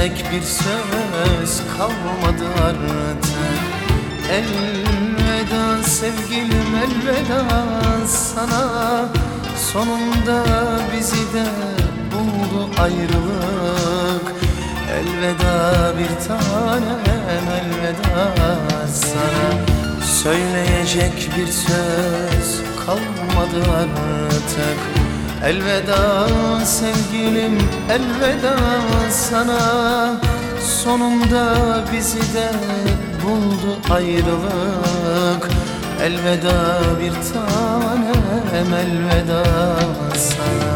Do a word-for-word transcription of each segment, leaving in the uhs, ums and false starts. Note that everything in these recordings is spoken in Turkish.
Söyleyecek bir söz kalmadı artık. Elveda sevgilim, elveda sana. Sonunda bizi de buldu ayrılık. Elveda bir tanem, elveda sana. Söyleyecek bir söz kalmadı artık. Elveda sevgilim, elveda sana. Sonunda bizi de buldu ayrılık. Elveda bir tanem, elveda sana.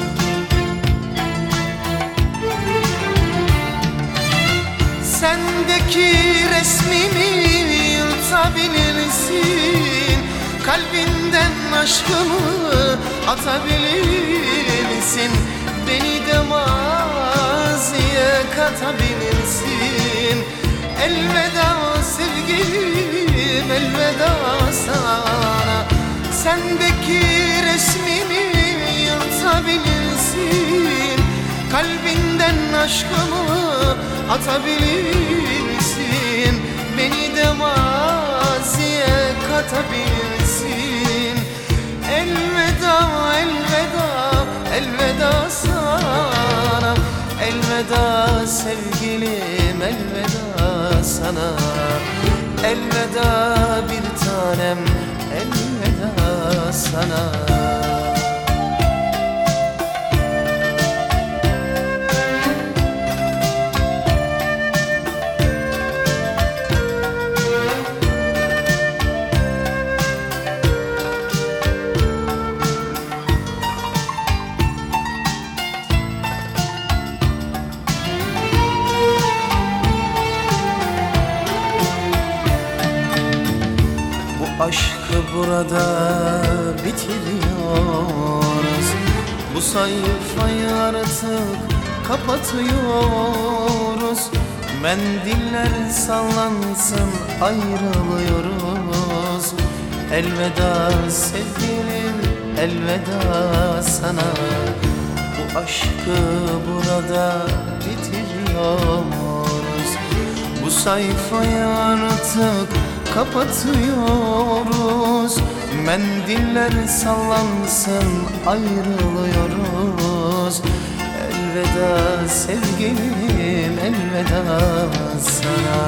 Sendeki resmimi yırtabilirsin, kalbinden aşkımı atabilirsin. Beni de maziye katabilirsin. Elveda sevgilim, elveda sana. Sendeki resmimi yırtabilirsin, kalbinden aşkımı atabilirsin. Beni de maziye katabilirsin. Elveda, elveda, elveda sana. Elveda sevgilim, elveda sana. Elveda bir tanem, elveda sana. Aşkı burada bitiriyoruz. Bu sayfayı artık kapatıyoruz. Mendiller sallansın, ayrılıyoruz. Elveda sevgilim, elveda sana. Bu aşkı burada bitiriyoruz. Bu sayfayı artık kapatıyoruz. Mendiller sallansın, ayrılıyoruz. Elveda sevgilim, elveda sana.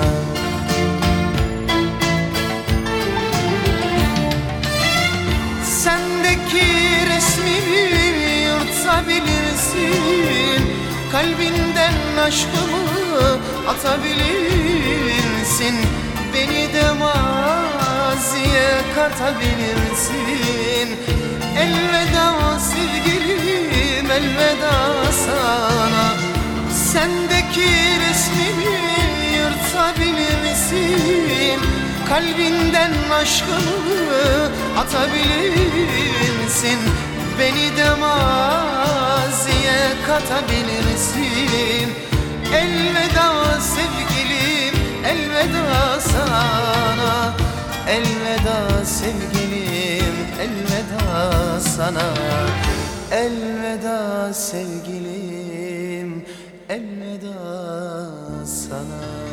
Sendeki resmimi yırtabilirsin, kalbinden aşkımı atabilirsin. Beni de maziye katabilirsin. Elveda sevgilim, elveda sana. Sendeki resmimi yırtabilirsin, kalbinden aşkımı atabilirsin. Beni de maziye katabilirsin. Elveda sevgilim, elveda sana. Elveda sevgilim, elveda sana. Elveda sevgilim, elveda sana.